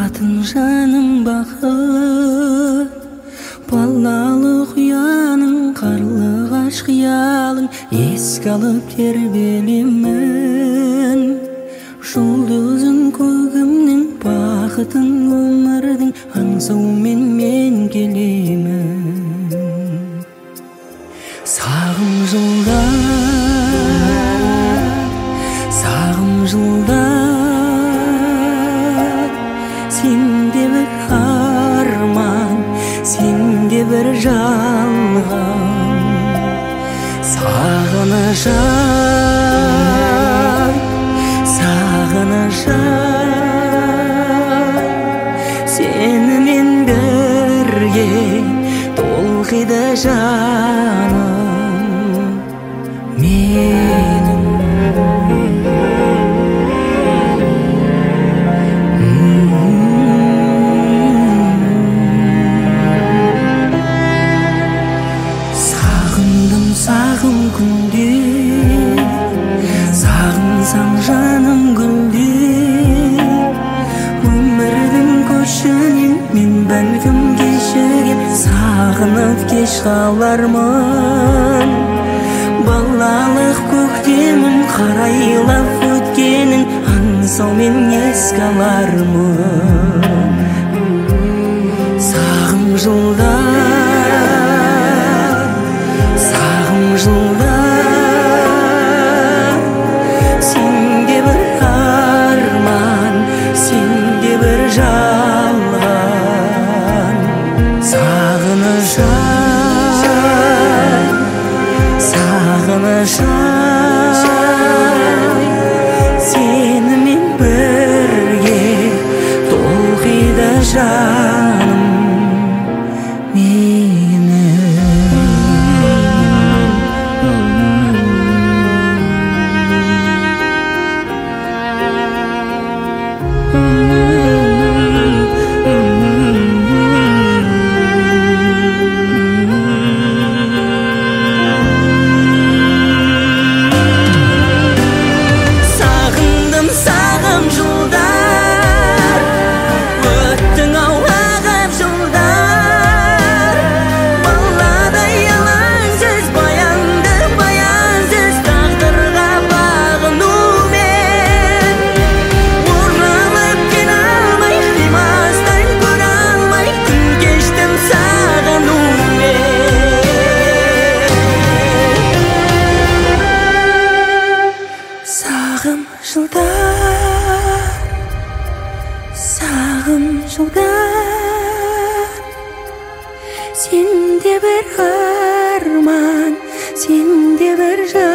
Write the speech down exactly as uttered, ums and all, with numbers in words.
Атын жаным бақыт, балалық ұяның, қарлығаш қиялың еске алып тербелемін. Жұлдызын көгімнің, бақытын өмірдің аңсаумен мен келемін. Сағым жылдар, сағым жылдар, сенде бір арман, сенде бір жалған. Сағынышай, сағынышай, сенімен бірге толқиды жаным менің. Сағындым сағым күнде, сағынсаң жаным гүлде, өмірдің көшінен мен бәлкім кешігем, сағынып кеш қалармын. Балалық көктемім қарайлап өткенің аңсаумен еске алармын. Сағым жылдар, сағым жылдар, сенде бір арман, сенде бір жалған. Сағынышай, сағынышай, сенімен бірге толқиды жаным Сағым жылдар, сенде бір арман, сенде бір жол.